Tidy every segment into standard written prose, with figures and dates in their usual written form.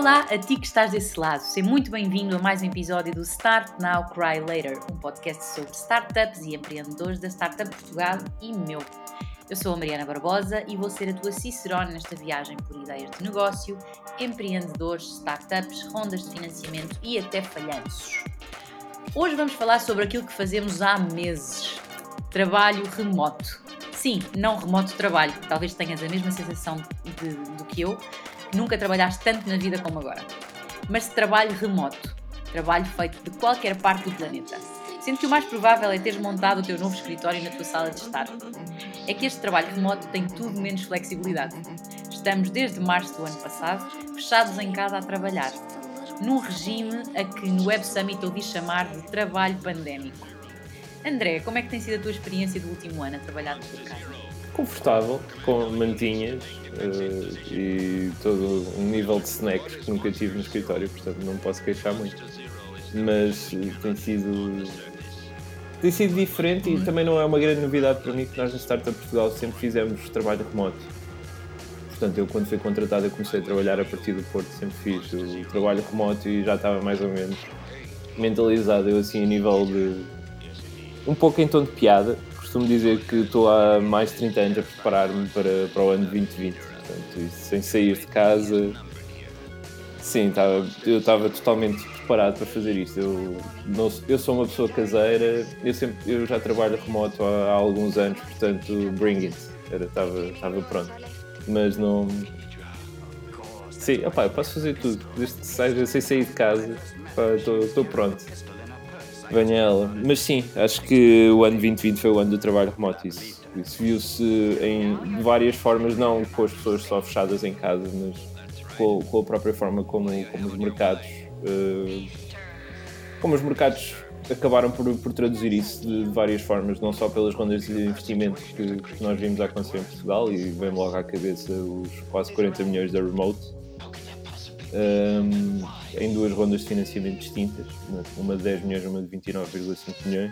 Olá a ti que estás desse lado, seja muito bem-vindo a mais um episódio do Start Now, Cry Later, um podcast sobre startups e empreendedores da Startup Portugal e meu. Eu sou a Mariana Barbosa e vou ser a tua cicerone nesta viagem por ideias de negócio, empreendedores, startups, rondas de financiamento e até falhanços. Hoje vamos falar sobre aquilo que fazemos há meses, trabalho remoto. Sim, não remoto trabalho, talvez tenhas a mesma sensação do que eu, que nunca trabalhaste tanto na vida como agora. Mas trabalho remoto, trabalho feito de qualquer parte do planeta. Sendo que o mais provável é teres montado o teu novo escritório na tua sala de estar. É que este trabalho remoto tem tudo menos flexibilidade. Estamos desde março do ano passado fechados em casa a trabalhar, num regime a que no Web Summit ouvi chamar de trabalho pandémico. André, como é que tem sido a tua experiência do último ano a trabalhar por casa? Confortável, com mantinhas e todo um nível de snacks que nunca tive no escritório, portanto não posso queixar muito. Mas tem sido diferente e também não é uma grande novidade para mim que nós na Startup Portugal sempre fizemos trabalho remoto. Portanto, eu quando fui contratado eu comecei a trabalhar a partir do Porto, sempre fiz o trabalho remoto e já estava mais ou menos mentalizado, eu assim a nível de... um pouco em tom de piada, costumo dizer que estou há mais de 30 anos a preparar-me para o ano 2020, portanto, isso, sem sair de casa, sim, eu estava totalmente preparado para fazer isto. Eu sou uma pessoa caseira, eu já trabalho remoto há alguns anos, portanto, bring it, estava pronto, mas não... Sim, eu posso fazer tudo, desde que seja sem sair de casa, estou pronto. Venha ela. Mas sim, acho que o ano 2020 foi o ano do trabalho remoto. Isso viu-se de várias formas, não com as pessoas só fechadas em casa, mas com a própria forma como os mercados acabaram por traduzir isso de várias formas, não só pelas rondas de investimento que nós vimos acontecer em Portugal, e vem-me logo à cabeça os quase 40 milhões da Remote, em duas rondas de financiamento distintas, uma de 10 milhões e uma de 29,5 milhões.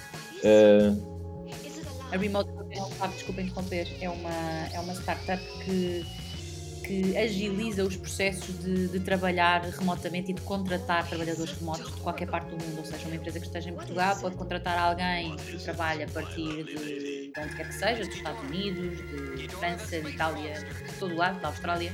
A Remote, desculpa interromper, é uma startup que agiliza os processos de trabalhar remotamente e de contratar trabalhadores remotos de qualquer parte do mundo, ou seja, uma empresa que esteja em Portugal pode contratar alguém que trabalha a partir de onde quer que seja, dos Estados Unidos, de França, de Itália, de todo o lado, da Austrália,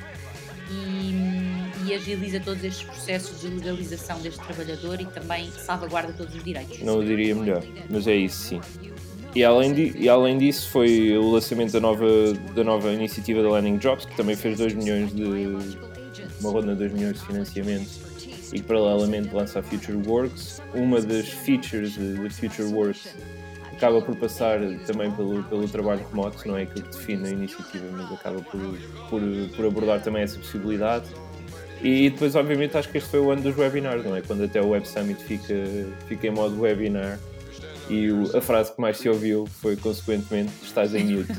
e agiliza todos estes processos de legalização deste trabalhador e também salvaguarda todos os direitos. Não o diria melhor, mas é isso, sim. E além disso foi o lançamento da nova iniciativa da Landing Jobs, que também fez 2 milhões uma ronda de 2 milhões de financiamento e que paralelamente lança a Future Works. Uma das features da Future Works acaba por passar também pelo trabalho remoto, não é aquilo que define a iniciativa, mas acaba por abordar também essa possibilidade. E depois, obviamente, acho que este foi o ano dos webinars, não é? Quando até o Web Summit fica em modo webinar e a frase que mais se ouviu foi, consequentemente, estás em mute.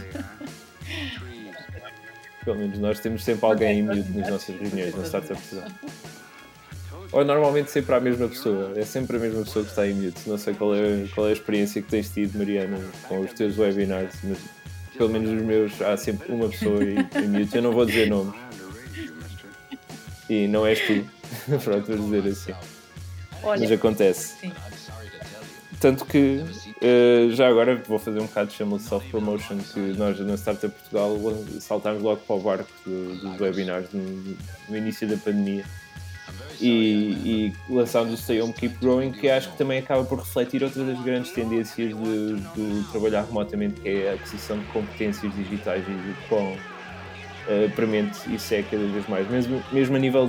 Pelo menos nós temos sempre alguém em mute nas nossas reuniões na Startup Portugal. Ou normalmente sempre a mesma pessoa, é sempre a mesma pessoa que está em mute. Não sei qual é a experiência que tens tido, Mariana, com os teus webinars, mas pelo menos os meus há sempre uma pessoa em mute. Eu não vou dizer nomes. E não és tu. Pronto, vou dizer assim. Olha, mas acontece. Sim. Tanto que, já agora vou fazer um bocado de chama de self-promotion, que nós na Startup Portugal saltámos logo para o barco dos webinars no início da pandemia. E lançámos o Stay Home Keep Growing, que acho que também acaba por refletir outra das grandes tendências do trabalhar remotamente, que é a aquisição de competências digitais e de quão premente isso é cada vez mais. Mesmo a nível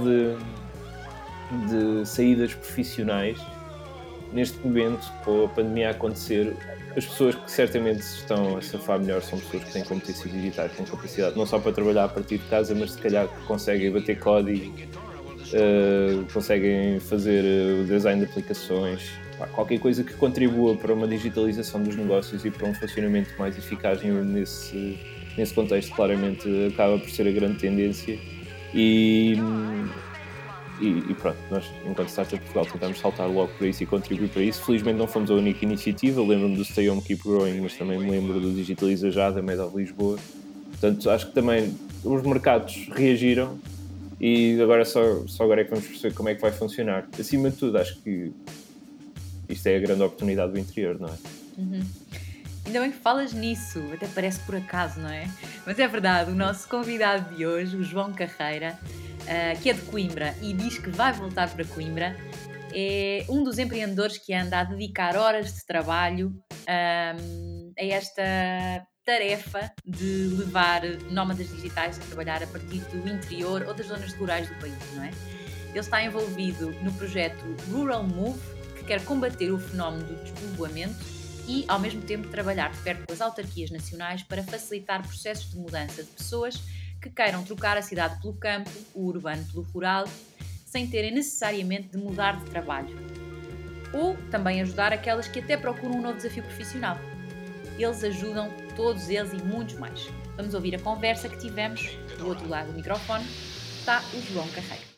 de saídas profissionais, neste momento, com a pandemia a acontecer, as pessoas que certamente estão a safar melhor são pessoas que têm competências digitais, com capacidade não só para trabalhar a partir de casa, mas se calhar que conseguem bater código, conseguem fazer o design de aplicações, qualquer coisa que contribua para uma digitalização dos negócios e para um funcionamento mais eficaz nesse contexto, claramente acaba por ser a grande tendência. E pronto, nós enquanto Startup Portugal tentámos saltar logo para isso e contribuir para isso. Felizmente não fomos a única iniciativa, lembro-me do Stay Home Keep Growing, mas também me lembro do Digitaliza Já, da Med of Lisboa. Portanto, acho que também os mercados reagiram e agora só agora é que vamos perceber como é que vai funcionar. Acima de tudo, acho que isto é a grande oportunidade do interior, não é? Ainda bem que falas nisso, até parece por acaso, não é? Mas é verdade, o nosso convidado de hoje, o João Carreira, que é de Coimbra e diz que vai voltar para Coimbra, é um dos empreendedores que anda a dedicar horas de trabalho a esta tarefa de levar nómadas digitais a trabalhar a partir do interior ou das zonas rurais do país, não é? Ele está envolvido no projeto Rural Move, que quer combater o fenómeno do despovoamento e, ao mesmo tempo, trabalhar de perto com as autarquias nacionais para facilitar processos de mudança de pessoas que queiram trocar a cidade pelo campo, o urbano pelo rural, sem terem necessariamente de mudar de trabalho. Ou também ajudar aquelas que até procuram um novo desafio profissional. Eles ajudam todos eles e muitos mais. Vamos ouvir a conversa que tivemos. Do outro lado do microfone está o João Carreira.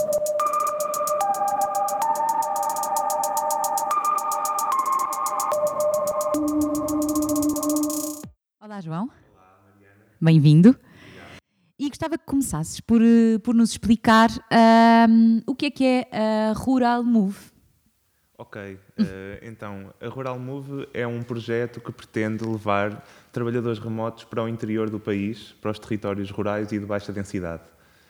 Olá, João. Olá, Mariana. Bem-vindo. Obrigado. E gostava que começasses por nos explicar o que é a Rural Move. Ok, então a Rural Move é um projeto que pretende levar trabalhadores remotos para o interior do país, para os territórios rurais e de baixa densidade.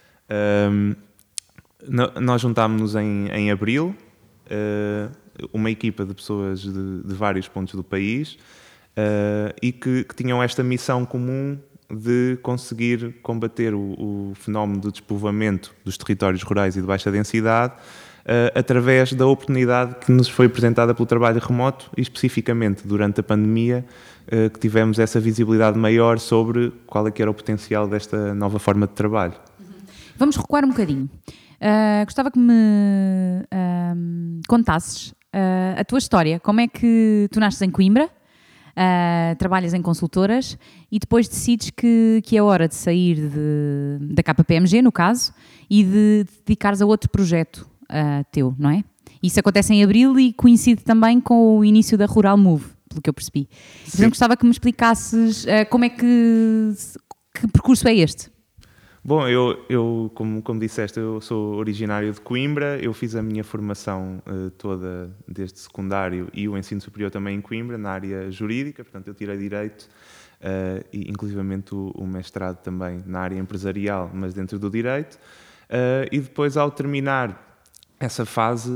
Nós juntámos-nos em abril, uma equipa de pessoas de vários pontos do país e que tinham esta missão comum de conseguir combater o fenómeno do despovoamento dos territórios rurais e de baixa densidade através da oportunidade que nos foi apresentada pelo trabalho remoto e especificamente durante a pandemia que tivemos essa visibilidade maior sobre qual é que era o potencial desta nova forma de trabalho. Vamos recuar um bocadinho. Gostava que me contasses a tua história. Como é que tu nasces em Coimbra, trabalhas em consultoras e depois decides que é hora de sair da KPMG, no caso, e de te dedicares a outro projeto teu, não é? Isso acontece em abril e coincide também com o início da Rural Move, pelo que eu percebi. Então gostava que me explicasses como é que percurso é este? Bom, eu como disseste, eu sou originário de Coimbra, eu fiz a minha formação toda desde secundário e o ensino superior também em Coimbra, na área jurídica, portanto eu tirei Direito e inclusivamente o mestrado também na área empresarial, mas dentro do Direito. E depois, ao terminar essa fase,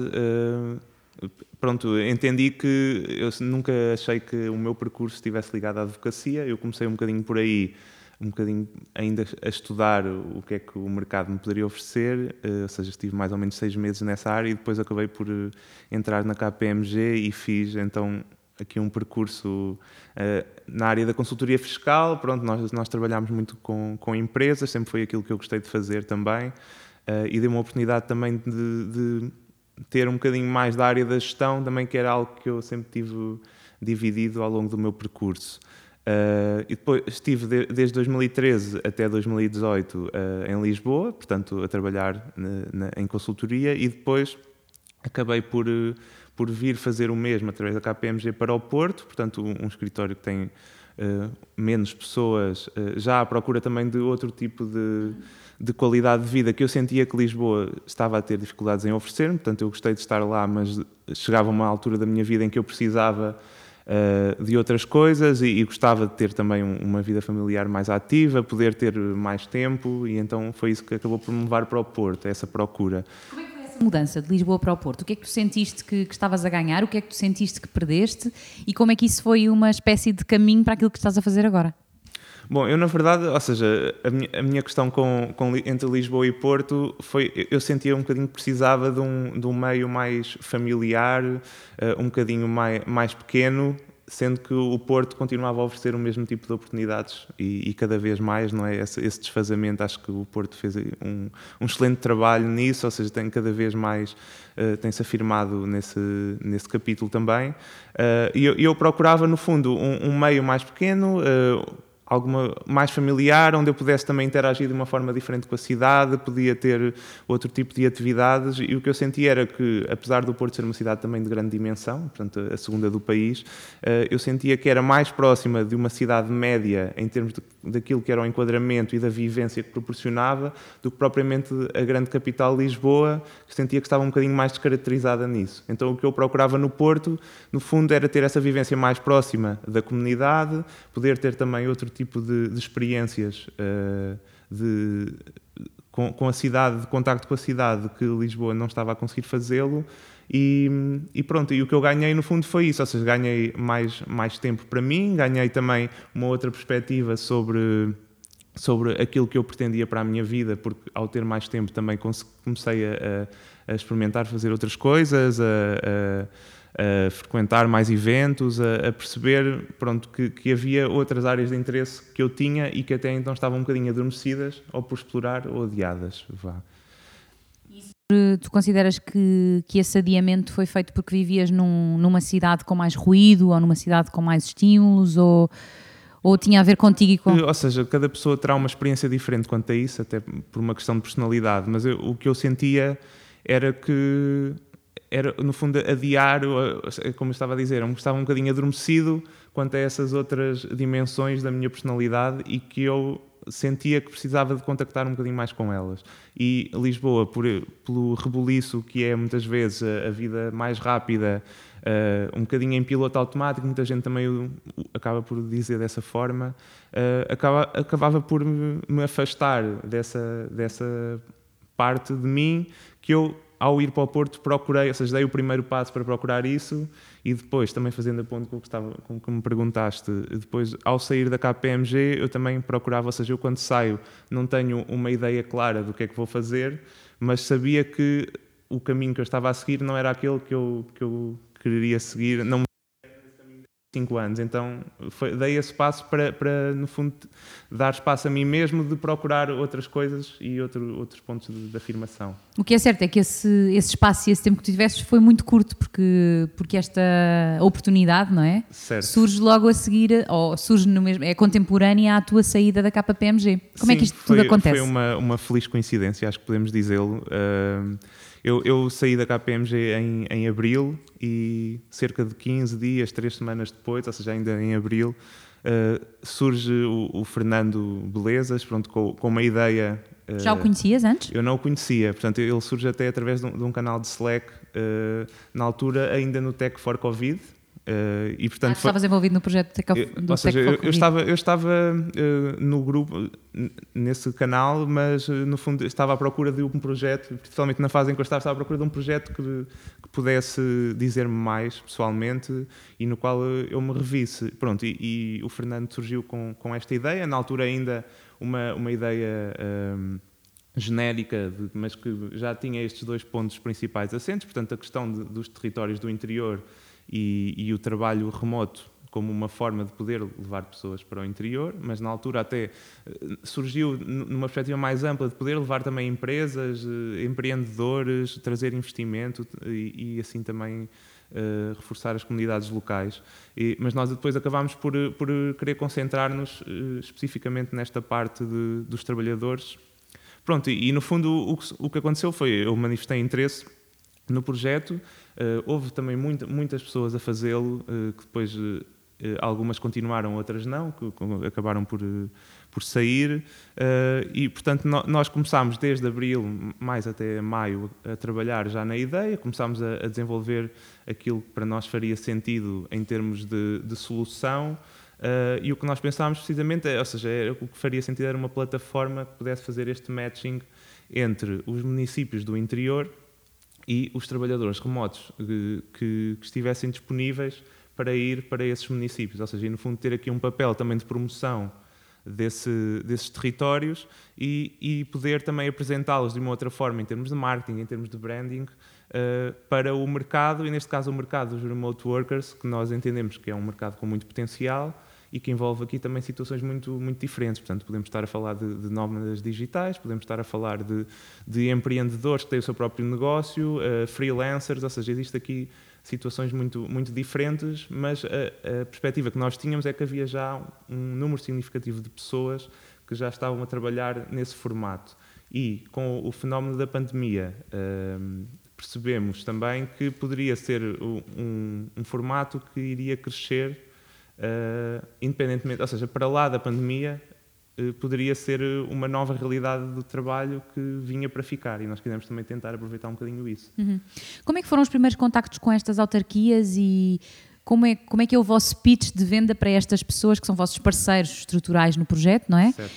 entendi que eu nunca achei que o meu percurso estivesse ligado à advocacia, eu comecei um bocadinho por aí, um bocadinho ainda a estudar o que é que o mercado me poderia oferecer, ou seja, estive mais ou menos 6 meses nessa área e depois acabei por entrar na KPMG e fiz então aqui um percurso na área da consultoria fiscal. Pronto, nós trabalhámos muito com empresas, sempre foi aquilo que eu gostei de fazer também e deu uma oportunidade também de ter um bocadinho mais da área da gestão, também que era algo que eu sempre tive dividido ao longo do meu percurso. E depois estive desde 2013 até 2018 em Lisboa, portanto a trabalhar em consultoria e depois acabei por vir fazer o mesmo através da KPMG para o Porto, portanto um escritório que tem menos pessoas, já à procura também de outro tipo de qualidade de vida que eu sentia que Lisboa estava a ter dificuldades em oferecer-me, portanto eu gostei de estar lá, mas chegava uma altura da minha vida em que eu precisava de outras coisas e gostava de ter também uma vida familiar mais ativa, poder ter mais tempo e então foi isso que acabou por me levar para o Porto, essa procura. Como é que foi essa mudança de Lisboa para o Porto? O que é que tu sentiste que estavas a ganhar? O que é que tu sentiste que perdeste? E como é que isso foi uma espécie de caminho para aquilo que estás a fazer agora? Bom, eu na verdade, ou seja, a minha questão entre Lisboa e Porto foi, eu sentia um bocadinho que precisava de um meio mais familiar, um bocadinho mais pequeno, sendo que o Porto continuava a oferecer o mesmo tipo de oportunidades e cada vez mais, não é? Esse desfazamento, acho que o Porto fez um excelente trabalho nisso, ou seja, tem cada vez mais, tem-se afirmado nesse capítulo também. E eu procurava, no fundo, um meio mais pequeno, alguma mais familiar, onde eu pudesse também interagir de uma forma diferente com a cidade, podia ter outro tipo de atividades, e o que eu sentia era que, apesar do Porto ser uma cidade também de grande dimensão, portanto a segunda do país, eu sentia que era mais próxima de uma cidade média em termos daquilo que era o enquadramento e da vivência que proporcionava, do que propriamente a grande capital Lisboa, que sentia que estava um bocadinho mais descaracterizada nisso. Então o que eu procurava no Porto, no fundo, era ter essa vivência mais próxima da comunidade, poder ter também outro tipo de experiências com a cidade, de contacto com a cidade, que Lisboa não estava a conseguir fazê-lo. E pronto, e o que eu ganhei no fundo foi isso, ou seja, ganhei mais tempo para mim, ganhei também uma outra perspectiva sobre aquilo que eu pretendia para a minha vida, porque ao ter mais tempo também comecei a experimentar fazer outras coisas, a frequentar mais eventos, a perceber, pronto, que havia outras áreas de interesse que eu tinha e que até então estavam um bocadinho adormecidas, ou por explorar, ou adiadas. Vá. Tu consideras que esse adiamento foi feito porque vivias numa cidade com mais ruído, ou numa cidade com mais estímulos, ou tinha a ver contigo e com... Ou seja, cada pessoa terá uma experiência diferente quanto a isso, até por uma questão de personalidade, mas o que eu sentia era que era, no fundo, adiar, como eu estava a dizer, eu estava um bocadinho adormecido quanto a essas outras dimensões da minha personalidade e que eu sentia que precisava de contactar um bocadinho mais com elas. E Lisboa, pelo rebuliço que é muitas vezes a vida mais rápida, um bocadinho em piloto automático, muita gente também acaba por dizer dessa forma, acabava por me afastar dessa parte de mim que eu, ao ir para o Porto, procurei, ou seja, dei o primeiro passo para procurar isso e depois, também fazendo a ponto com o que me perguntaste, depois, ao sair da KPMG, eu também procurava, ou seja, eu quando saio não tenho uma ideia clara do que é que vou fazer, mas sabia que o caminho que eu estava a seguir não era aquele que eu queria seguir, não 5 anos, então dei esse passo para, no fundo, dar espaço a mim mesmo de procurar outras coisas e outros pontos de afirmação. O que é certo é que esse espaço e esse tempo que tu tiveste foi muito curto, porque esta oportunidade, não é? Certo. Surge logo a seguir, ou surge no mesmo, é contemporânea à tua saída da KPMG. Como é que isto tudo acontece? Foi uma feliz coincidência, acho que podemos dizê-lo. Eu saí da KPMG em abril e cerca de 15 dias, 3 semanas depois, ou seja, ainda em abril, surge o Fernando Belezas, pronto, com uma ideia... Já o conhecias antes? Eu não o conhecia, portanto ele surge até através de um canal de Slack, na altura ainda no Tech for Covid. E, portanto, estavas envolvido no projeto do Tech for Covid? Eu estava no grupo, nesse canal, mas no fundo estava à procura de um projeto, principalmente na fase em que eu estava à procura de um projeto que pudesse dizer-me mais pessoalmente e no qual eu me revisse. Pronto, e o Fernando surgiu com esta ideia, na altura ainda uma ideia genérica, mas que já tinha estes 2 pontos principais assentes, portanto a questão dos territórios do interior e o trabalho remoto como uma forma de poder levar pessoas para o interior, mas na altura até surgiu numa perspectiva mais ampla de poder levar também empresas, empreendedores, trazer investimento e assim também reforçar as comunidades locais. Mas nós depois acabámos por querer concentrar-nos especificamente nesta parte dos trabalhadores. Pronto, e no fundo o que aconteceu foi, eu manifestei interesse no projeto, houve também muitas pessoas a fazê-lo, que depois algumas continuaram, outras não, que acabaram por sair, e portanto nós começámos desde abril, mais até maio, a trabalhar já na ideia, começámos a desenvolver aquilo que para nós faria sentido em termos de solução, e o que nós pensámos precisamente, ou seja, o que faria sentido era uma plataforma que pudesse fazer este matching entre os municípios do interior e os trabalhadores remotos que estivessem disponíveis para ir para esses municípios, ou seja, e no fundo ter aqui um papel também de promoção desses territórios e poder também apresentá-los de uma outra forma em termos de marketing, em termos de branding, para o mercado, e neste caso o mercado dos remote workers, que nós entendemos que é um mercado com muito potencial e que envolve aqui também situações muito, muito diferentes. Portanto, podemos estar a falar de nómadas digitais, podemos estar a falar de empreendedores que têm o seu próprio negócio, freelancers, ou seja, existe aqui situações muito, muito diferentes, mas a perspectiva que nós tínhamos é que havia já um número significativo de pessoas que já estavam a trabalhar nesse formato. E com o fenómeno da pandemia, percebemos também que poderia ser um formato que iria crescer independentemente, ou seja, para lá da pandemia, poderia ser uma nova realidade do trabalho que vinha para ficar, e nós quisemos também tentar aproveitar um bocadinho isso. Como é que foram os primeiros contactos com estas autarquias e como é que é o vosso pitch de venda para estas pessoas que são vossos parceiros estruturais no projeto, não é? Certo.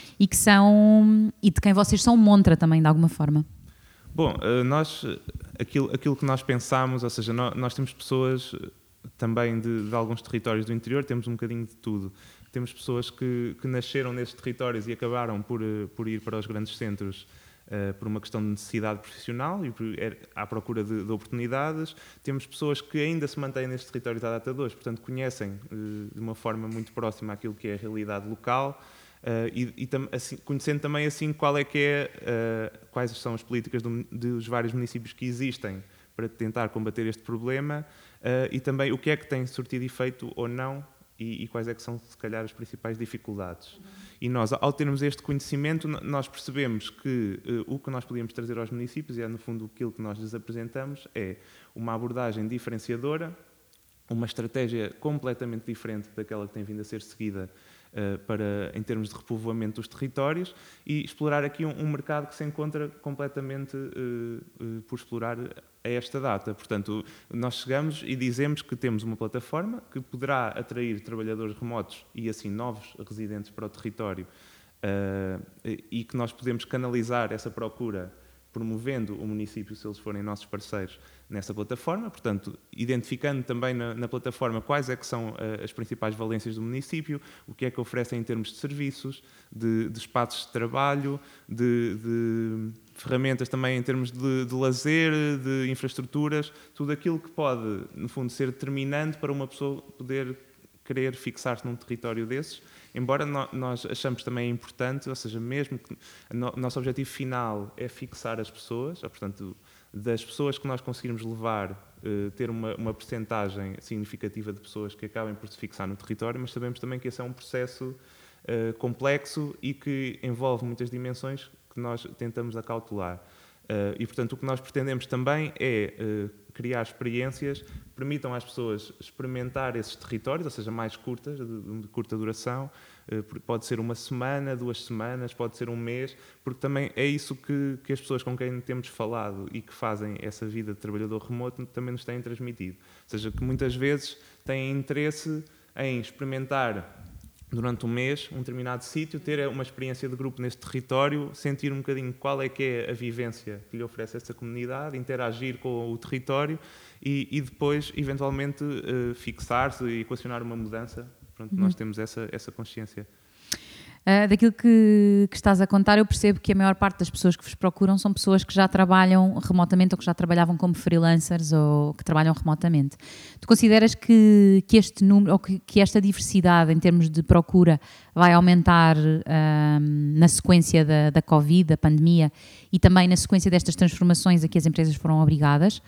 E de quem vocês são montra também, de alguma forma? Bom, aquilo que nós pensámos, ou seja, nós temos pessoas também de alguns territórios do interior, temos um bocadinho de tudo. Temos pessoas que nasceram nesses territórios e acabaram por ir para os grandes centros por uma questão de necessidade profissional e à procura de oportunidades. Temos pessoas que ainda se mantêm nestes territórios à data de hoje, portanto conhecem de uma forma muito próxima aquilo que é a realidade local assim, conhecendo também assim quais são as políticas dos vários municípios que existem para tentar combater este problema e também o que é que tem surtido efeito ou não e quais é que são, se calhar, as principais dificuldades. E nós, ao termos este conhecimento, nós percebemos que o que nós podíamos trazer aos municípios, e é no fundo aquilo que nós lhes apresentamos, é uma abordagem diferenciadora, uma estratégia completamente diferente daquela que tem vindo a ser seguida em termos de repovoamento dos territórios e explorar aqui um mercado que se encontra completamente por explorar a esta data. Portanto, nós chegamos e dizemos que temos uma plataforma que poderá atrair trabalhadores remotos e assim novos residentes para o território e que nós podemos canalizar essa procura promovendo o município, se eles forem nossos parceiros, nessa plataforma, portanto, identificando também na plataforma quais é que são as principais valências do município, o que é que oferecem em termos de serviços, de espaços de trabalho, de ferramentas também em termos de lazer, de infraestruturas, tudo aquilo que pode, no fundo, ser determinante para uma pessoa poder querer fixar-se num território desses, embora nós achamos também importante, ou seja, mesmo que o nosso objetivo final é fixar as pessoas, ou, portanto, das pessoas que nós conseguirmos levar, ter uma percentagem significativa de pessoas que acabem por se fixar no território, mas sabemos também que esse é um processo complexo e que envolve muitas dimensões que nós tentamos acautelar. E, portanto, o que nós pretendemos também é criar experiências que permitam às pessoas experimentar esses territórios, ou seja, mais curtas, de curta duração. Pode ser uma semana, 2 semanas, pode ser um mês, porque também é isso que as pessoas com quem temos falado e que fazem essa vida de trabalhador remoto também nos têm transmitido. Ou seja, que muitas vezes têm interesse em experimentar durante um mês, um determinado sítio, ter uma experiência de grupo nesse território, sentir um bocadinho qual é que é a vivência que lhe oferece essa comunidade, interagir com o território e depois, eventualmente, fixar-se e equacionar uma mudança. Pronto, nós temos essa consciência. Daquilo que estás a contar, eu percebo que a maior parte das pessoas que vos procuram são pessoas que já trabalham remotamente ou que já trabalhavam como freelancers ou que trabalham remotamente. Tu consideras que este número, ou que esta diversidade em termos de procura vai aumentar na sequência da Covid, da pandemia, e também na sequência destas transformações a que as empresas foram obrigadas?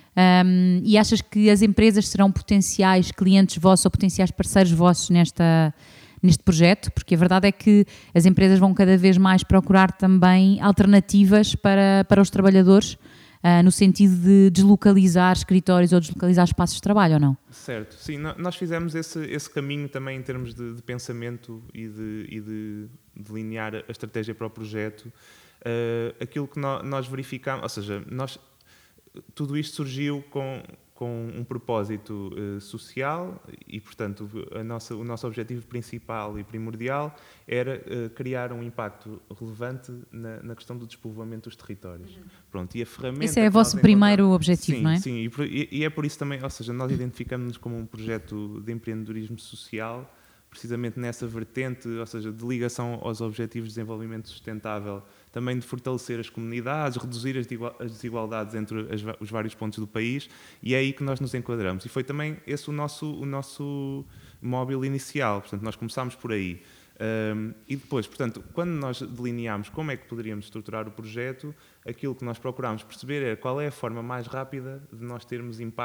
E achas que as empresas serão potenciais clientes vossos ou potenciais parceiros vossos neste projeto? Porque a verdade é que as empresas vão cada vez mais procurar também alternativas para os trabalhadores, no sentido de deslocalizar escritórios ou deslocalizar espaços de trabalho, ou não? Certo, sim, nós fizemos esse caminho também em termos de pensamento e de delinear a estratégia para o projeto. Aquilo que nós verificamos, ou seja, tudo isto surgiu com um propósito social e, portanto, o nosso objetivo principal e primordial era criar um impacto relevante na questão do despovoamento dos territórios. Pronto, e a ferramenta... Esse é o vosso primeiro objetivo, sim, não é? Sim, e é por isso também, ou seja, nós identificamos-nos como um projeto de empreendedorismo social, precisamente nessa vertente, ou seja, de ligação aos objetivos de desenvolvimento sustentável, também de fortalecer as comunidades, reduzir as desigualdades entre os vários pontos do país, e é aí que nós nos enquadramos. E foi também esse o nosso móvel inicial, portanto, nós começámos por aí. E depois, portanto, quando nós delineámos como é que poderíamos estruturar o projeto, aquilo que nós procurámos perceber era qual é a forma mais rápida de nós termos impacto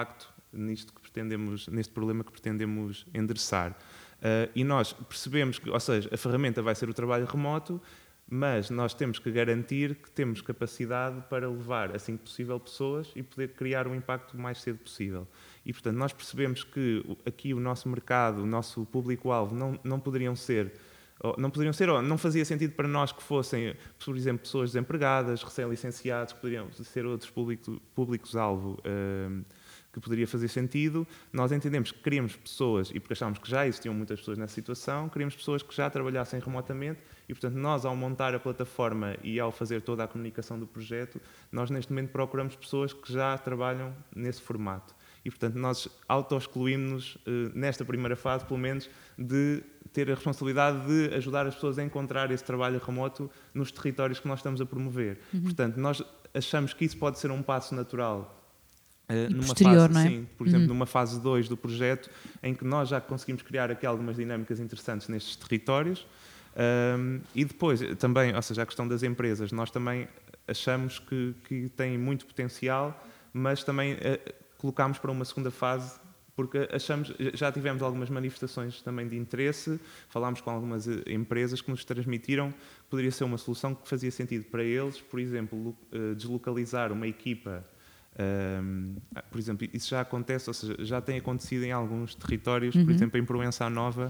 neste problema que pretendemos endereçar. E nós percebemos que, ou seja, a ferramenta vai ser o trabalho remoto, mas nós temos que garantir que temos capacidade para levar, assim que possível, pessoas e poder criar um impacto o mais cedo possível. E, portanto, nós percebemos que aqui o nosso mercado, o nosso público-alvo não poderiam ser, ou não fazia sentido para nós que fossem, por exemplo, pessoas desempregadas, recém-licenciados, que poderiam ser outros públicos-alvo que poderia fazer sentido. Nós entendemos que queríamos pessoas, e porque achámos que já existiam muitas pessoas nessa situação, queríamos pessoas que já trabalhassem remotamente e, portanto, nós, ao montar a plataforma e ao fazer toda a comunicação do projeto, nós, neste momento, procuramos pessoas que já trabalham nesse formato. E, portanto, nós auto-excluímos-nos, nesta primeira fase, pelo menos, de ter a responsabilidade de ajudar as pessoas a encontrar esse trabalho remoto nos territórios que nós estamos a promover. Portanto, nós achamos que isso pode ser um passo natural numa posterior, fase, não é? sim, por exemplo, numa fase 2 do projeto, em que nós já conseguimos criar aqui algumas dinâmicas interessantes nestes territórios. E depois, também, ou seja, a questão das empresas, nós também achamos que tem muito potencial, mas também colocámos para uma segunda fase, porque já tivemos algumas manifestações também de interesse, falámos com algumas empresas que nos transmitiram que poderia ser uma solução que fazia sentido para eles, por exemplo, deslocalizar uma equipa. Por exemplo, isso já acontece, ou seja, já tem acontecido em alguns territórios, por exemplo, em Proença Nova,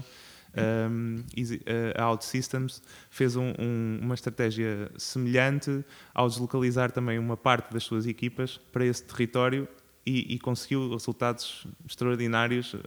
a OutSystems fez uma estratégia semelhante ao deslocalizar também uma parte das suas equipas para esse território e conseguiu resultados extraordinários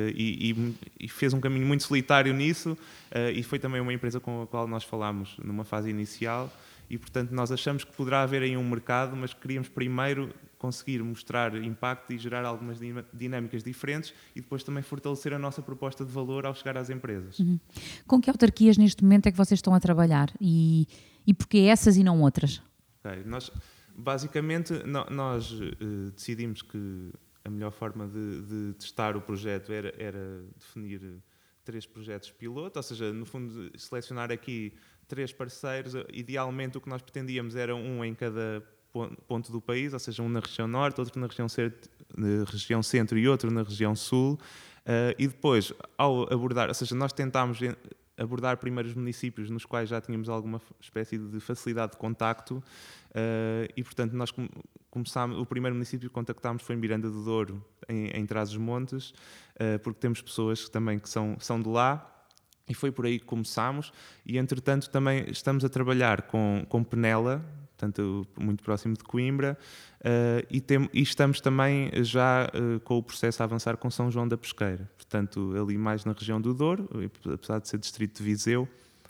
e fez um caminho muito solitário nisso, e foi também uma empresa com a qual nós falámos numa fase inicial e, portanto, nós achamos que poderá haver aí um mercado, mas queríamos primeiro conseguir mostrar impacto e gerar algumas dinâmicas diferentes e depois também fortalecer a nossa proposta de valor ao chegar às empresas. Com que autarquias neste momento é que vocês estão a trabalhar e porquê essas e não outras? Okay. Basicamente, nós decidimos que a melhor forma de testar o projeto era definir 3 projetos piloto, ou seja, no fundo, selecionar aqui 3 parceiros. Idealmente, o que nós pretendíamos era um em cada ponto do país, ou seja, um na região norte, outro na região centro e outro na região sul. E depois, ao abordar, ou seja, nós tentámos abordar primeiro os municípios nos quais já tínhamos alguma espécie de facilidade de contacto e, portanto, nós começámos, o primeiro município que contactámos foi em Miranda do Douro, em Trás-os-Montes, porque temos pessoas também que são de lá. E foi por aí que começámos e, entretanto, também estamos a trabalhar com Penela, portanto, muito próximo de Coimbra, e estamos também já com o processo a avançar com São João da Pesqueira, portanto, ali mais na região do Douro, apesar de ser distrito de Viseu.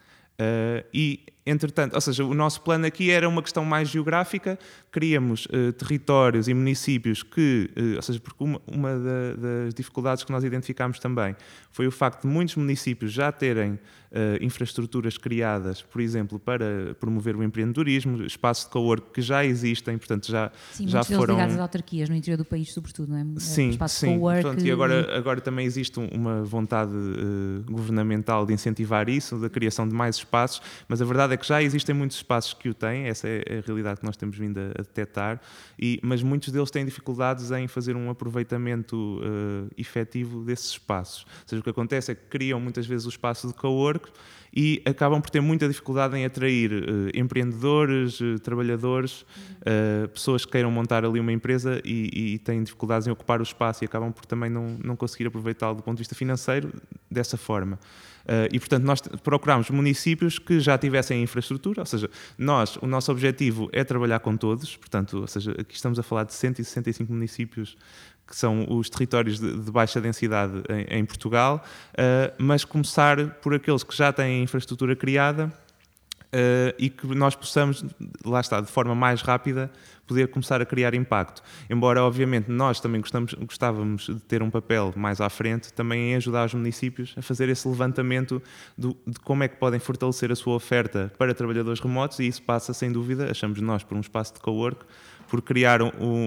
E, entretanto, ou seja, o nosso plano aqui era uma questão mais geográfica, queríamos territórios e municípios que, ou seja, porque uma das dificuldades que nós identificámos também foi o facto de muitos municípios já terem infraestruturas criadas, por exemplo, para promover o empreendedorismo, espaços de cowork que já existem, portanto já foram ligados às autarquias no interior do país, sobretudo, não é? Sim, espaço sim. de cowork. Portanto, e agora também existe uma vontade governamental de incentivar isso, da criação de mais espaços, mas a verdade é que já existem muitos espaços que o têm, essa é a realidade que nós temos vindo a detectar, mas muitos deles têm dificuldades em fazer um aproveitamento efetivo desses espaços. Ou seja, o que acontece é que criam muitas vezes o espaço de cowork e acabam por ter muita dificuldade em atrair empreendedores, trabalhadores, pessoas que queiram montar ali uma empresa e têm dificuldades em ocupar o espaço e acabam por também não conseguir aproveitá-lo do ponto de vista financeiro dessa forma. E, portanto, nós procurámos municípios que já tivessem infraestrutura, ou seja, o nosso objetivo é trabalhar com todos, portanto, ou seja, aqui estamos a falar de 165 municípios que são os territórios de baixa densidade em Portugal, mas começar por aqueles que já têm infraestrutura criada e que nós possamos, lá está, de forma mais rápida, poder começar a criar impacto. Embora, obviamente, nós também gostávamos de ter um papel mais à frente, também em ajudar os municípios a fazer esse levantamento de como é que podem fortalecer a sua oferta para trabalhadores remotos, e isso passa, sem dúvida, achamos nós, por um espaço de cowork, por criar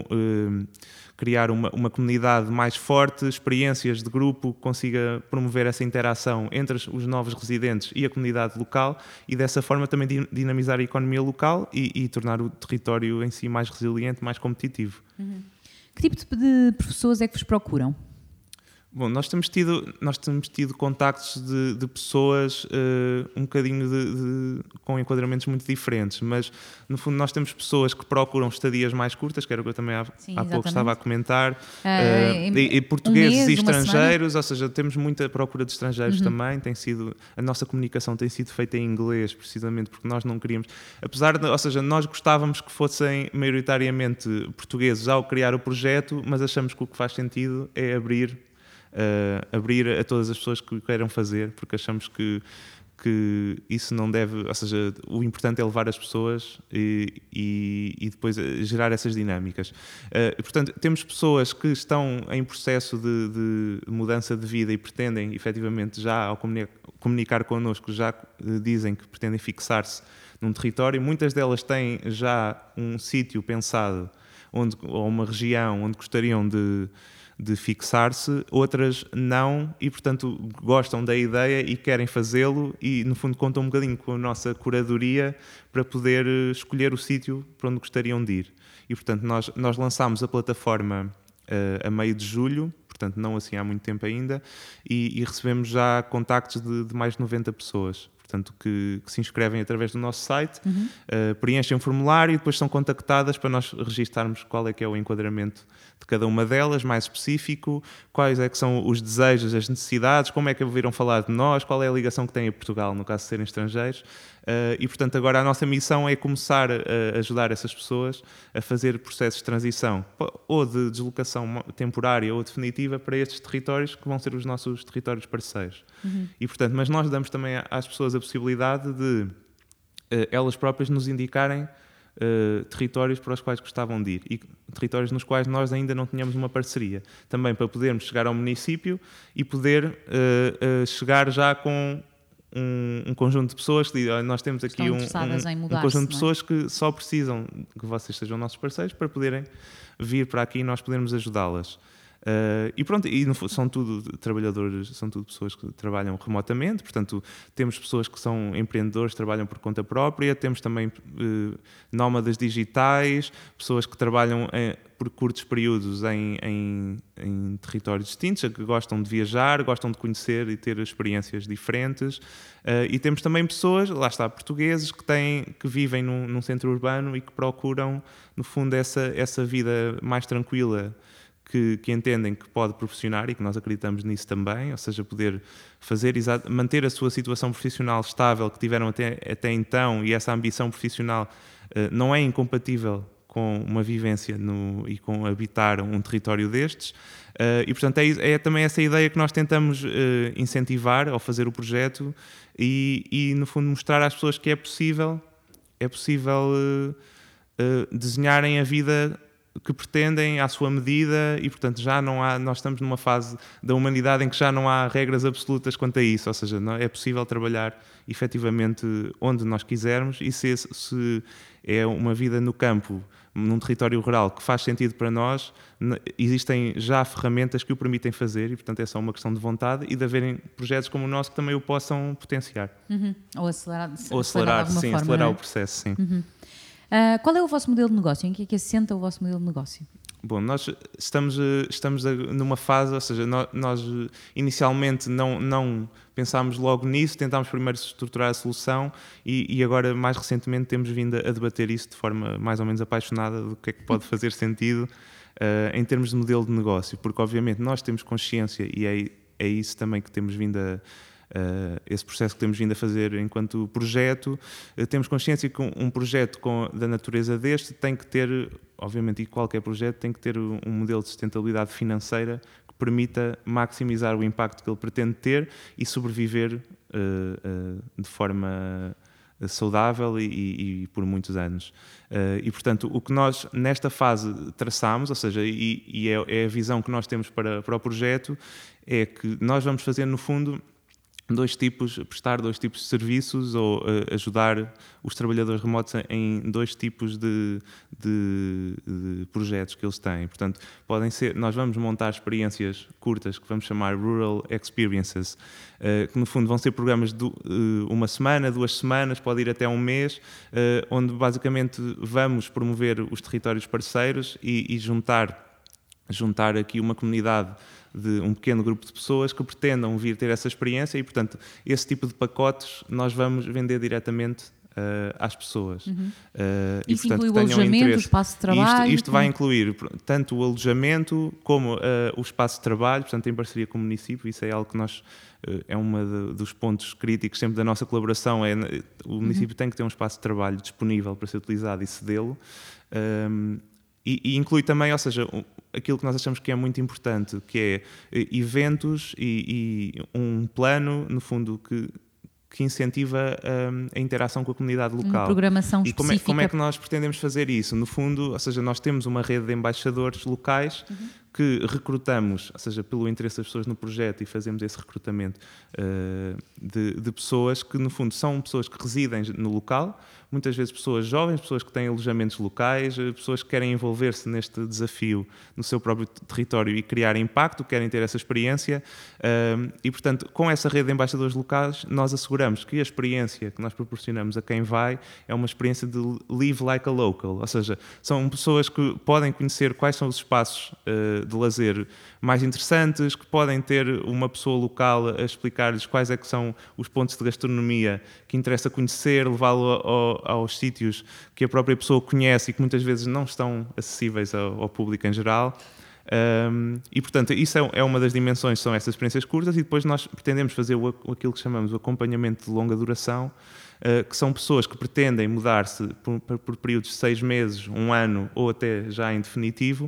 uma comunidade mais forte, experiências de grupo que consiga promover essa interação entre os novos residentes e a comunidade local e dessa forma também dinamizar a economia local e tornar o território em si mais resiliente, mais competitivo. Que tipo de pessoas é que vos procuram? Bom, nós temos tido contactos de pessoas um bocadinho com enquadramentos muito diferentes, mas no fundo nós temos pessoas que procuram estadias mais curtas, que era o que eu também há pouco estava a comentar, e portugueses e estrangeiros, ou seja, temos muita procura de estrangeiros também. A nossa comunicação tem sido feita em inglês, precisamente porque nós não queríamos, ou seja, nós gostávamos que fossem maioritariamente portugueses ao criar o projeto, mas achamos que o que faz sentido é abrir a todas as pessoas que o queiram fazer, porque achamos que isso não deve, ou seja, o importante é levar as pessoas e depois gerar essas dinâmicas. Portanto, temos pessoas que estão em processo de mudança de vida e pretendem, efetivamente, já ao comunicar connosco, já dizem que pretendem fixar-se num território. Muitas delas têm já um sítio pensado, ou uma região onde gostariam de fixar-se, outras não, e portanto gostam da ideia e querem fazê-lo, e no fundo contam um bocadinho com a nossa curadoria para poder escolher o sítio para onde gostariam de ir. E portanto nós lançámos a plataforma a meio de julho, portanto não assim há muito tempo ainda, e recebemos já contactos de mais de 90 pessoas. Portanto, que se inscrevem através do nosso site, preenchem um formulário e depois são contactadas para nós registarmos qual é que é o enquadramento de cada uma delas, mais específico, quais é que são os desejos, as necessidades, como é que ouviram falar de nós, qual é a ligação que têm a Portugal, no caso de serem estrangeiros. E, portanto, agora a nossa missão é começar a ajudar essas pessoas a fazer processos de transição, ou de deslocação temporária ou definitiva, para estes territórios que vão ser os nossos territórios parceiros. E, portanto, mas nós damos também às pessoas a possibilidade de elas próprias nos indicarem territórios para os quais gostavam de ir, e territórios nos quais nós ainda não tínhamos uma parceria, também para podermos chegar ao município e poder chegar já com um conjunto de pessoas que dizem, nós temos aqui um conjunto de pessoas que só precisam que vocês sejam nossos parceiros para poderem vir para aqui e nós podermos ajudá-las. E pronto, são tudo trabalhadores, são tudo pessoas que trabalham remotamente, portanto temos pessoas que são empreendedores, trabalham por conta própria, temos também nómadas digitais, pessoas que trabalham por curtos períodos em territórios distintos, que gostam de viajar, gostam de conhecer e ter experiências diferentes, e temos também pessoas, lá está, portugueses que vivem num centro urbano e que procuram, no fundo, essa vida mais tranquila, que entendem que pode profissionar, e que nós acreditamos nisso também, ou seja, poder manter a sua situação profissional estável que tiveram até então, e essa ambição profissional não é incompatível com uma vivência e com habitar um território destes, e portanto é também essa ideia que nós tentamos incentivar ao fazer o projeto e no fundo mostrar às pessoas que é possível desenharem a vida que pretendem à sua medida, e portanto nós estamos numa fase da humanidade em que já não há regras absolutas quanto a isso, ou seja, é possível trabalhar efetivamente onde nós quisermos, e se é uma vida no campo, num território rural que faz sentido para nós, existem já ferramentas que o permitem fazer, e portanto é só uma questão de vontade e de haverem projetos como o nosso que também o possam potenciar. Ou acelerar sim, forma, acelerar o processo, sim. Qual é o vosso modelo de negócio? Em que é que assenta o vosso modelo de negócio? Bom, nós estamos numa fase, ou seja, nós inicialmente não pensámos logo nisso, tentámos primeiro estruturar a solução e agora, mais recentemente, temos vindo a debater isso de forma mais ou menos apaixonada do que é que pode fazer sentido em termos de modelo de negócio, porque obviamente nós temos consciência, e é isso também que temos vindo esse processo que temos vindo a fazer enquanto projeto, temos consciência que um projeto da natureza deste tem que ter, obviamente, e qualquer projeto tem que ter um modelo de sustentabilidade financeira que permita maximizar o impacto que ele pretende ter e sobreviver de forma saudável e por muitos anos. E, portanto, o que nós nesta fase traçamos, ou seja, é a visão que nós temos para o projeto, é que nós vamos fazer, no fundo, prestar dois tipos de serviços, ou ajudar os trabalhadores remotos em dois tipos de projetos que eles têm. Portanto, nós vamos montar experiências curtas que vamos chamar Rural Experiences, que no fundo vão ser programas de uma semana, 2 semanas, pode ir até um mês, onde basicamente vamos promover os territórios parceiros e juntar juntar aqui uma comunidade de um pequeno grupo de pessoas que pretendam vir ter essa experiência e, portanto, esse tipo de pacotes nós vamos vender diretamente às pessoas. E isso inclui o alojamento, o espaço de trabalho? Isto vai incluir tanto o alojamento como o espaço de trabalho, portanto, em parceria com o município. Isso é algo que nós... é um dos pontos críticos sempre da nossa colaboração, o município tem que ter um espaço de trabalho disponível para ser utilizado e cedê-lo. E inclui também, ou seja, aquilo que nós achamos que é muito importante, que é eventos e um plano, no fundo, que incentiva a interação com a comunidade local. Uma programação específica. E como é que nós pretendemos fazer isso? No fundo, ou seja, nós temos uma rede de embaixadores locais que recrutamos, ou seja, pelo interesse das pessoas no projeto, e fazemos esse recrutamento de pessoas que, no fundo, são pessoas que residem no local, muitas vezes pessoas jovens, pessoas que têm alojamentos locais, pessoas que querem envolver-se neste desafio no seu próprio território e criar impacto, querem ter essa experiência e, portanto, com essa rede de embaixadores locais, nós asseguramos que a experiência que nós proporcionamos a quem vai é uma experiência de live like a local, ou seja, são pessoas que podem conhecer quais são os espaços de lazer mais interessantes, que podem ter uma pessoa local a explicar-lhes quais é que são os pontos de gastronomia que interessa conhecer, levá-lo aos sítios que a própria pessoa conhece e que muitas vezes não estão acessíveis ao público em geral. E, portanto, isso é uma das dimensões, são essas experiências curtas, e depois nós pretendemos fazer aquilo que chamamos o acompanhamento de longa duração, que são pessoas que pretendem mudar-se por períodos de 6 meses, 1 ano ou até já em definitivo,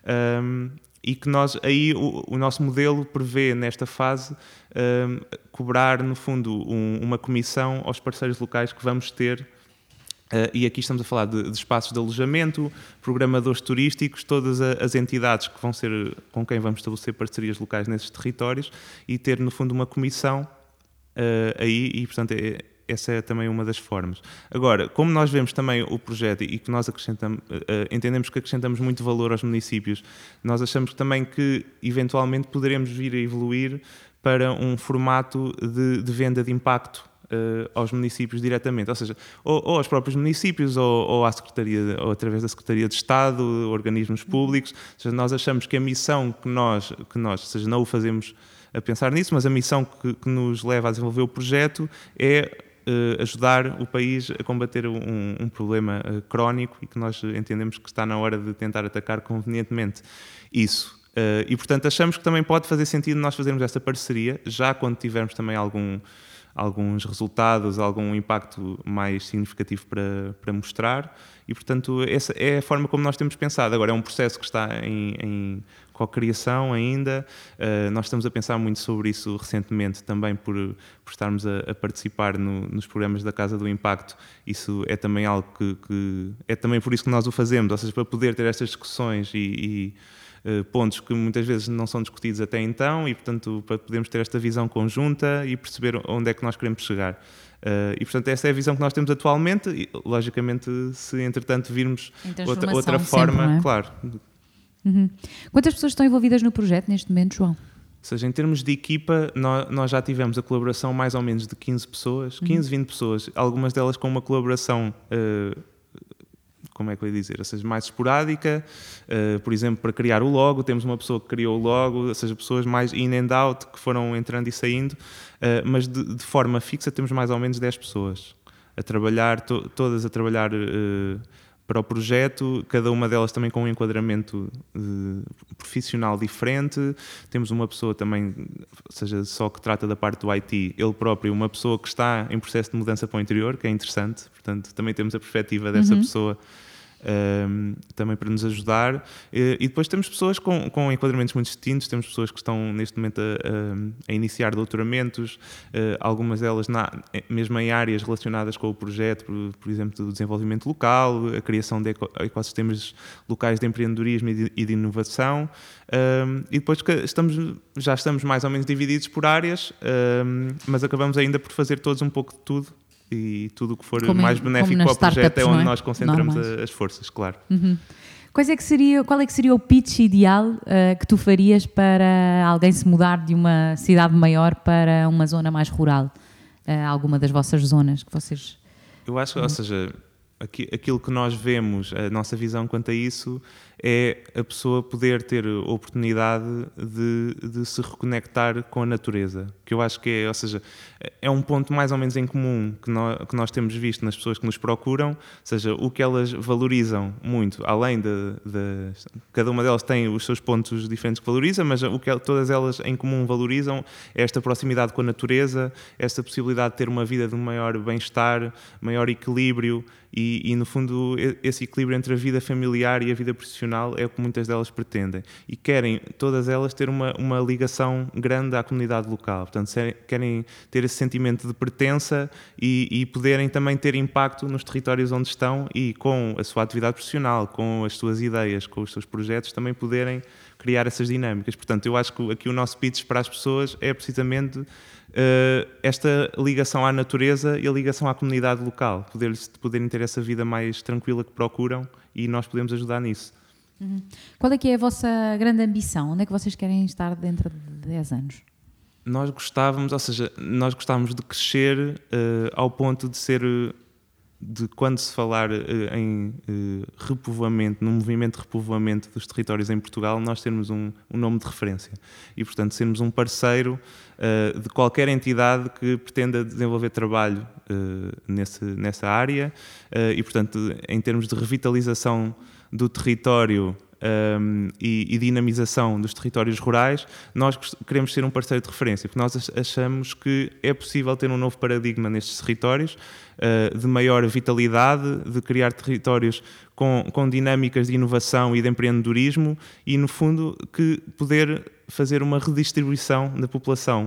e que nós, aí o nosso modelo prevê nesta fase cobrar, no fundo, uma comissão aos parceiros locais que vamos ter. E aqui estamos a falar de espaços de alojamento, programadores turísticos, todas as entidades que vão ser com quem vamos estabelecer parcerias locais nesses territórios, e ter, no fundo, uma comissão aí, e, portanto, essa é também uma das formas. Agora, como nós vemos também o projeto e que nós entendemos que acrescentamos muito valor aos municípios, nós achamos também que, eventualmente, poderemos vir a evoluir para um formato de venda de impacto aos municípios diretamente, ou seja, ou aos próprios municípios ou à Secretaria, ou através da Secretaria de Estado, organismos públicos. Ou seja, nós achamos que a missão que nós, ou seja, não o fazemos a pensar nisso, mas a missão que nos leva a desenvolver o projeto é ajudar o país a combater um problema crónico, e que nós entendemos que está na hora de tentar atacar convenientemente isso. E, portanto, achamos que também pode fazer sentido nós fazermos esta parceria, já quando tivermos também alguns resultados, algum impacto mais significativo para mostrar, e, portanto, essa é a forma como nós temos pensado. Agora, é um processo que está em co-criação ainda. Nós estamos a pensar muito sobre isso recentemente, também por estarmos a participar nos programas da Casa do Impacto. Isso é também algo que é também por isso que nós o fazemos, ou seja, para poder ter estas discussões e pontos que muitas vezes não são discutidos até então, e, portanto, para podermos ter esta visão conjunta e perceber onde é que nós queremos chegar. E, portanto, essa é a visão que nós temos atualmente, e, logicamente, se entretanto virmos outra forma, sempre, não é? Claro. Quantas pessoas estão envolvidas no projeto neste momento, João? Ou seja, em termos de equipa, nós já tivemos a colaboração mais ou menos de 15 pessoas, 15, 20 pessoas, algumas delas com uma colaboração como é que eu ia dizer, ou seja, mais esporádica, por exemplo, para criar o logo, temos uma pessoa que criou o logo, ou seja, pessoas mais in and out, que foram entrando e saindo, mas de forma fixa temos mais ou menos 10 pessoas a trabalhar, todas a trabalhar para o projeto, cada uma delas também com um enquadramento profissional diferente. Temos uma pessoa também, ou seja, só que trata da parte do IT, ele próprio, uma pessoa que está em processo de mudança para o interior, que é interessante, portanto também temos a perspectiva dessa pessoa também para nos ajudar, e depois temos pessoas com enquadramentos muito distintos. Temos pessoas que estão neste momento a iniciar doutoramentos, algumas delas mesmo em áreas relacionadas com o projeto, por exemplo, do desenvolvimento local, a criação de ecossistemas locais de empreendedorismo e de inovação, e depois já estamos mais ou menos divididos por áreas, mas acabamos ainda por fazer todos um pouco de tudo. E tudo o que for mais benéfico para o projeto é onde nós concentramos as forças, claro. Qual é que seria o pitch ideal que tu farias para alguém se mudar de uma cidade maior para uma zona mais rural? Alguma das vossas zonas que vocês... Eu acho, ou seja, aquilo que nós vemos, a nossa visão quanto a isso, é a pessoa poder ter a oportunidade de se reconectar com a natureza. Que eu acho que é, ou seja, é um ponto mais ou menos em comum que nós temos visto nas pessoas que nos procuram, ou seja, o que elas valorizam muito, além cada uma delas tem os seus pontos diferentes que valoriza, mas o que todas elas em comum valorizam é esta proximidade com a natureza, esta possibilidade de ter uma vida de um maior bem-estar, maior equilíbrio e, no fundo, esse equilíbrio entre a vida familiar e a vida profissional é o que muitas delas pretendem. E querem, todas elas, ter uma ligação grande à comunidade local. Portanto, querem ter esse sentimento de pertença e poderem também ter impacto nos territórios onde estão e, com a sua atividade profissional, com as suas ideias, com os seus projetos, também poderem criar essas dinâmicas. Portanto, eu acho que aqui o nosso pitch para as pessoas é precisamente esta ligação à natureza e a ligação à comunidade local, poderem ter essa vida mais tranquila que procuram, e nós podemos ajudar nisso. Qual é que é a vossa grande ambição? Onde é que vocês querem estar dentro de 10 anos? Nós gostávamos de crescer ao ponto de quando se falar em repovoamento, num movimento de repovoamento dos territórios em Portugal, nós termos um nome de referência e, portanto, sermos um parceiro de qualquer entidade que pretenda desenvolver trabalho nessa área e, portanto, em termos de revitalização do território e dinamização dos territórios rurais, nós queremos ser um parceiro de referência, porque nós achamos que é possível ter um novo paradigma nestes territórios, de maior vitalidade, de criar territórios com dinâmicas de inovação e de empreendedorismo e, no fundo, que poder fazer uma redistribuição da população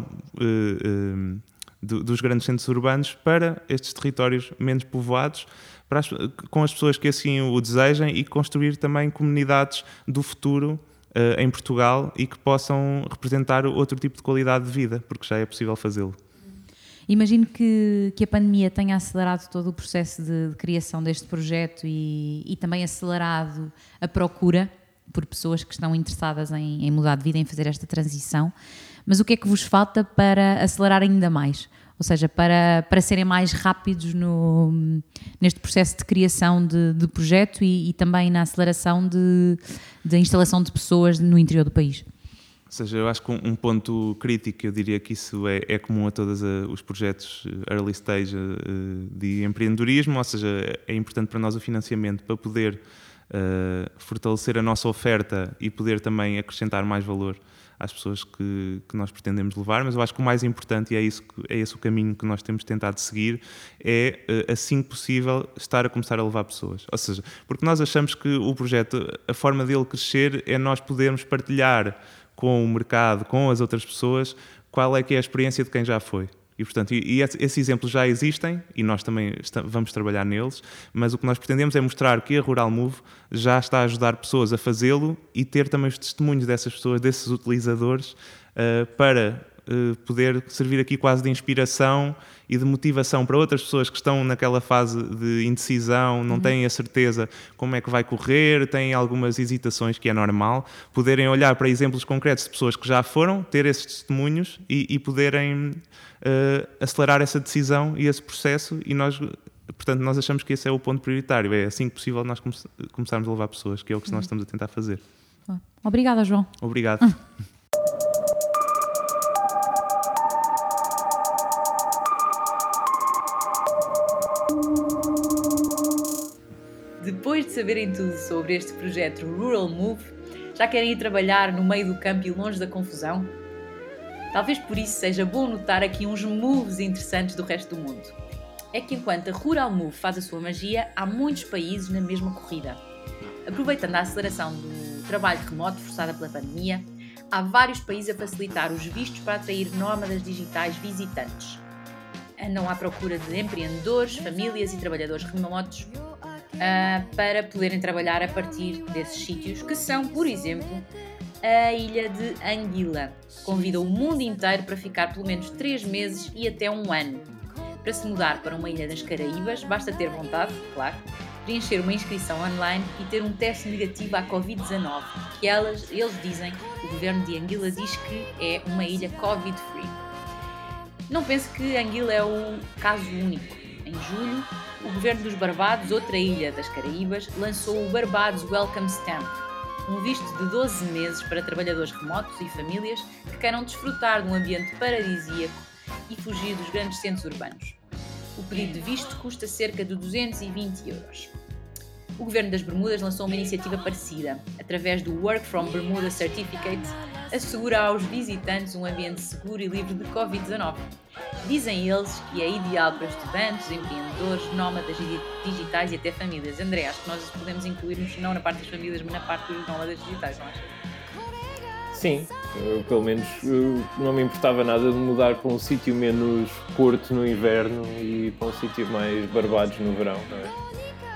dos grandes centros urbanos para estes territórios menos povoados, com as pessoas que assim o desejem, e construir também comunidades do futuro em Portugal e que possam representar outro tipo de qualidade de vida, porque já é possível fazê-lo. Imagino que a pandemia tenha acelerado todo o processo de criação deste projeto e também acelerado a procura por pessoas que estão interessadas em mudar de vida, em fazer esta transição. Mas o que é que vos falta para acelerar ainda mais? Ou seja, para serem mais rápidos neste processo de criação de projeto e também na aceleração de instalação de pessoas no interior do país? Ou seja, eu acho que um ponto crítico, eu diria que isso é comum a todos os projetos early stage de empreendedorismo, ou seja, é importante para nós o financiamento para poder fortalecer a nossa oferta e poder também acrescentar mais valor às pessoas que nós pretendemos levar, mas eu acho que o mais importante, e é esse o caminho que nós temos tentado seguir, é, assim que possível, estar a começar a levar pessoas. Ou seja, porque nós achamos que o projeto, a forma dele crescer é nós podermos partilhar com o mercado, com as outras pessoas, qual é que é a experiência de quem já foi. E, portanto, esses exemplos já existem e nós também vamos trabalhar neles, mas o que nós pretendemos é mostrar que a Rural Move já está a ajudar pessoas a fazê-lo e ter também os testemunhos dessas pessoas, desses utilizadores, para poder servir aqui quase de inspiração e de motivação para outras pessoas que estão naquela fase de indecisão, não têm a certeza como é que vai correr, têm algumas hesitações, que é normal, poderem olhar para exemplos concretos de pessoas que já foram, ter esses testemunhos e poderem acelerar essa decisão e esse processo, e portanto, nós achamos que esse é o ponto prioritário, é assim que possível nós começarmos a levar pessoas, que é o que nós estamos a tentar fazer. Obrigada, João. Obrigado. Depois de saberem tudo sobre este projeto Rural Move, já querem ir trabalhar no meio do campo e longe da confusão? Talvez por isso seja bom notar aqui uns moves interessantes do resto do mundo. É que enquanto a Rural Move faz a sua magia, há muitos países na mesma corrida. Aproveitando a aceleração do trabalho remoto forçada pela pandemia, há vários países a facilitar os vistos para atrair nómadas digitais visitantes. Andam à procura de empreendedores, famílias e trabalhadores remotos para poderem trabalhar a partir desses sítios, que são, por exemplo, a ilha de Anguila. Convida o mundo inteiro para ficar pelo menos 3 meses e até 1 ano. Para se mudar para uma ilha das Caraíbas, basta ter vontade, claro, preencher uma inscrição online e ter um teste negativo à Covid-19, que eles dizem, o governo de Anguila diz que é uma ilha Covid-free. Não pense que Anguila é o caso único. Em julho, o governo dos Barbados, outra ilha das Caraíbas, lançou o Barbados Welcome Stamp, um visto de 12 meses para trabalhadores remotos e famílias que queiram desfrutar de um ambiente paradisíaco e fugir dos grandes centros urbanos. O pedido de visto custa cerca de 220 euros. O governo das Bermudas lançou uma iniciativa parecida. Através do Work from Bermuda Certificate, assegura aos visitantes um ambiente seguro e livre de Covid-19. Dizem eles que é ideal para estudantes, empreendedores, nómadas digitais e até famílias. André, acho que nós podemos incluir-nos não na parte das famílias, mas na parte dos nómadas digitais, não é? Sim, pelo menos não me importava nada de mudar para um sítio menos Porto no inverno e para um sítio mais Barbados no verão, não é?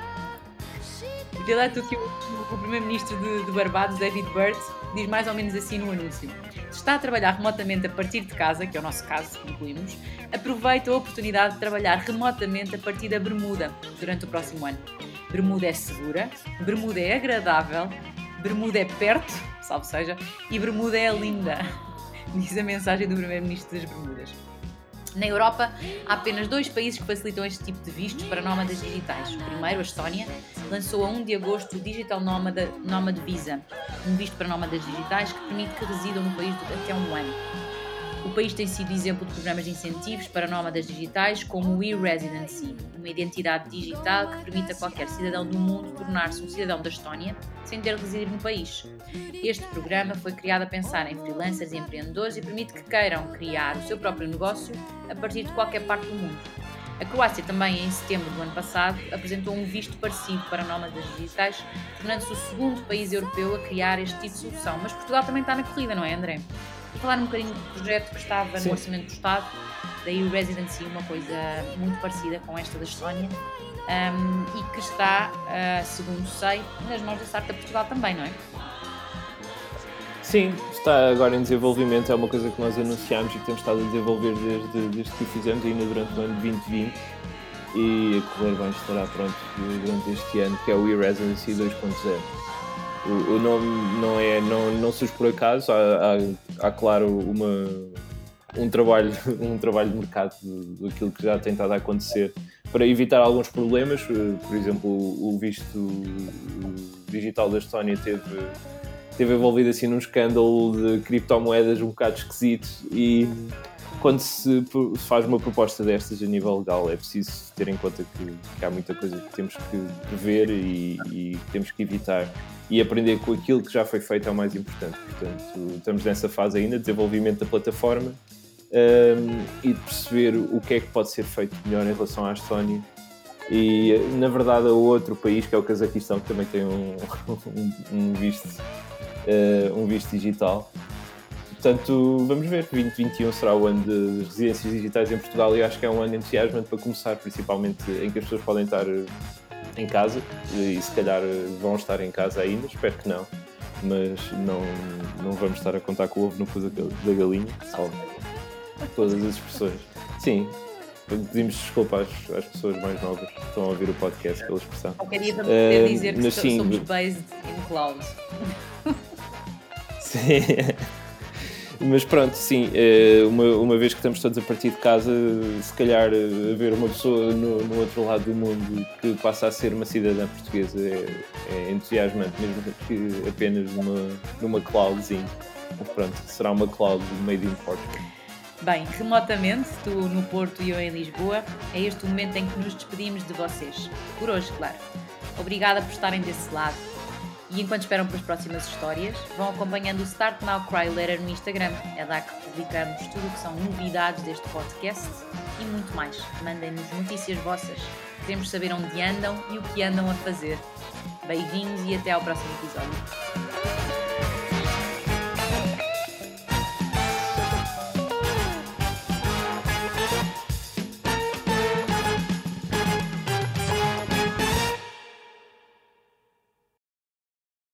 Vê lá tu que o primeiro-ministro de Barbados, David Burt, diz mais ou menos assim no anúncio: se está a trabalhar remotamente a partir de casa, que é o nosso caso, incluímos, aproveita a oportunidade de trabalhar remotamente a partir da Bermuda durante o próximo ano. Bermuda é segura, Bermuda é agradável, Bermuda é perto, salvo seja, e Bermuda é linda, diz a mensagem do primeiro-ministro das Bermudas. Na Europa, há apenas 2 países que facilitam este tipo de vistos para nómadas digitais. O primeiro, a Estónia, lançou a 1 de agosto o Digital Nomad Visa, um visto para nómadas digitais que permite que residam no país até um ano. O país tem sido exemplo de programas de incentivos para nómadas digitais, como o e-Residency, uma identidade digital que permite a qualquer cidadão do mundo tornar-se um cidadão da Estónia sem ter de residir no país. Este programa foi criado a pensar em freelancers e empreendedores e permite que queiram criar o seu próprio negócio a partir de qualquer parte do mundo. A Croácia também, em setembro do ano passado, apresentou um visto parecido para nómadas digitais, tornando-se o segundo país europeu a criar este tipo de solução. Mas Portugal também está na corrida, não é, André? Vou falar um bocadinho do projeto que estava no Orçamento do Estado, daí o Residency, uma coisa muito parecida com esta da Estónia, e que está, segundo sei, nas mãos da Startup Portugal também, não é? Sim, está agora em desenvolvimento, é uma coisa que nós anunciámos e que temos estado a desenvolver desde que o fizemos, ainda durante o ano de 2020, e a correr bem estará pronto durante este ano, que é o e-Residency 2.0. O nome não surge por acaso, há claro um trabalho de mercado daquilo que já tem estado a acontecer para evitar alguns problemas. Por exemplo, o visto digital da Estónia teve envolvido assim num escândalo de criptomoedas um bocado esquisito, e quando se faz uma proposta destas a nível legal é preciso ter em conta que há muita coisa que temos que prever e que temos que evitar, e aprender com aquilo que já foi feito é o mais importante. Portanto, estamos nessa fase ainda de desenvolvimento da plataforma e de perceber o que é que pode ser feito melhor em relação à Estónia. E, na verdade, há outro país, que é o Cazaquistão, que também tem um visto digital. Portanto, vamos ver. 2021 será o ano de residências digitais em Portugal, e acho que é um ano entusiasmante para começar, principalmente em que as pessoas podem estar em casa, e se calhar vão estar em casa ainda, espero que não, mas não vamos estar a contar com o ovo no cu da galinha, salvo todas as expressões. Sim, pedimos desculpa às pessoas mais novas que estão a ouvir o podcast pela expressão. Qualquer dia vamos poder dizer que somos based in cloud. Sim. Mas pronto, sim, uma vez que estamos todos a partir de casa, se calhar haver uma pessoa no outro lado do mundo que passa a ser uma cidadã portuguesa é entusiasmante, mesmo que apenas numa cloudzinha. Mas pronto, será uma cloud made in Portugal. Bem, remotamente, tu no Porto e eu em Lisboa, é este o momento em que nos despedimos de vocês. Por hoje, claro. Obrigada por estarem desse lado. E enquanto esperam pelas próximas histórias, vão acompanhando o Start Now Cry Later no Instagram. É lá que publicamos tudo o que são novidades deste podcast e muito mais. Mandem-nos notícias vossas. Queremos saber onde andam e o que andam a fazer. Beijinhos e até ao próximo episódio.